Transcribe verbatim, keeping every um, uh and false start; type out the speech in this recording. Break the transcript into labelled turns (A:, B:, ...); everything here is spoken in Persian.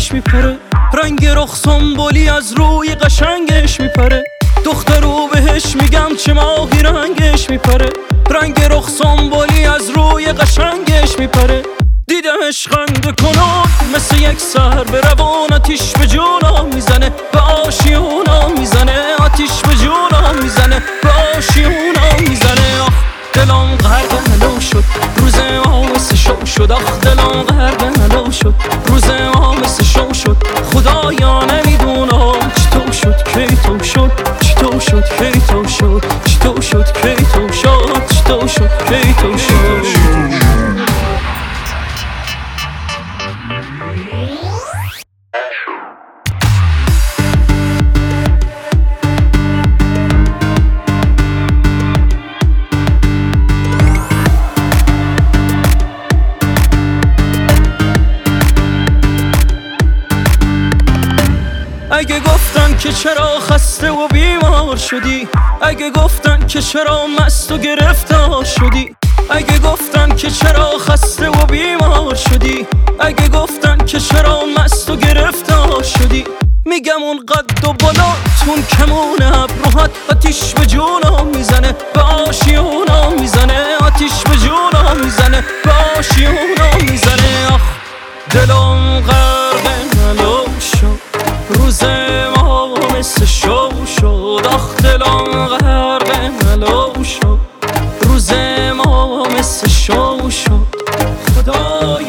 A: قشنگش میپره، رنگ رخ سنبولی از روی قشنگش میپره، دخترو بهش میگم چه ماهی رنگش میپره، رنگ رخ سنبولی از روی قشنگش میپره. دیدمش خنده کنم مثل یک سر به روان، آتیش به جونم میزنه، به آشیونم میزنه، آتیش به جونم میزنه، به آشیونم میزنه. آخ دلم غرق هلو شد، روز ما مثل شو شد، آخ دلم غرق هلو شد، روز ما مثل شو شد. خدایا نمیدونم چطور شد کی تو شد، چطور شد کی تو شد، چطور شد کی تو شد، چطور شد کی تو شد. اگه گفتن که چرا خسته و بیمار شدی، اگه گفتن که چرا مست و گرفتار شدی، اگه گفتن که چرا خسته و بیمار شدی، اگه گفتن که چرا مست و گرفتار شدی، میگم اون قد و بالاتون کمون ابروهات آتیش به جونم میزنه، به آشیونم میزنه، آتیش به جونم میزنه، به آشیونم میزنه. آخ دلم غرق هلو شد، روز ما مثل شو شد، آخ دلم غرق هلو شد، روز ما مثل شو شد. خدایا